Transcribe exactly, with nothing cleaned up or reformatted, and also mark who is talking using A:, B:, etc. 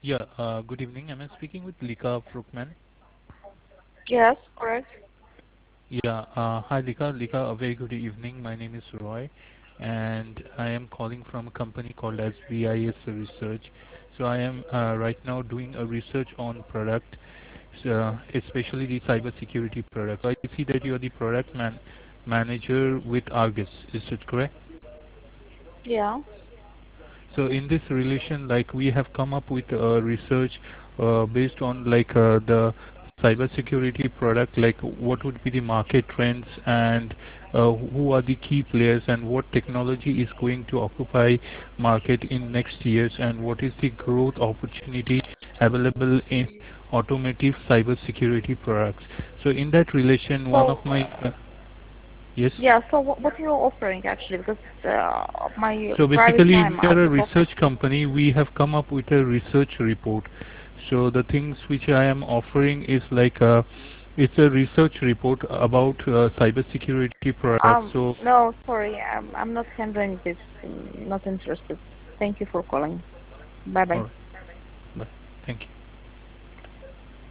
A: Yeah, uh, good evening. Am I speaking with Lika Fruckman?
B: Yes, correct.
A: Yeah, uh, hi Lika. Lika, a very good evening. My name is Roy, and I am calling from a company called as B I S Research. So I am uh, right now doing a research on product, uh, especially the cybersecurity product. So I see that you are the product man manager with Argus. Is it correct?
B: Yeah.
A: So in this relation, like we have come up with uh, research uh, based on like uh, the cybersecurity product, like what would be the market trends and uh, who are the key players and what technology is going to occupy market in next years and what is the growth opportunity available in automotive cybersecurity products. So in that relation, one of
B: So,
A: my uh, yes.
B: yeah, so what, what are you offering actually? Because uh, my
A: So
B: private
A: basically,
B: time,
A: we
B: I
A: are a
B: could talk.
A: research company. We have come up with a research report. So the things which I am offering is like a, it's a research report about uh, cybersecurity products.
B: Um,
A: So,
B: no, sorry, I'm, I'm not handling this. mm, Not interested. Thank you for calling. Bye
A: all
B: bye.
A: right, bye. Thank you.